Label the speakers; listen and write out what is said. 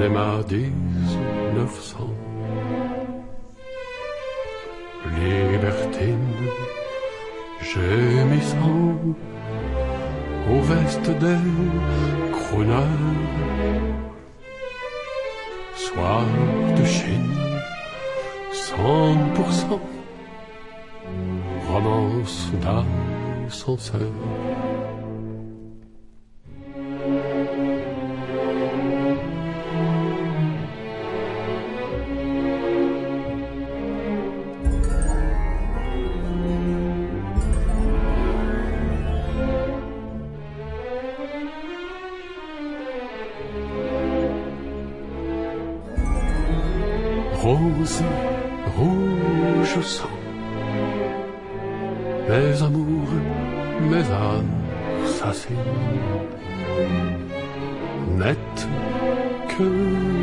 Speaker 1: même à 1900. Libertine, gémissant, aux vestes des crooners, soir de Chine, 100%, romance d'ascenseur. Rose, rouge sang, mes amours, mes assassins, net que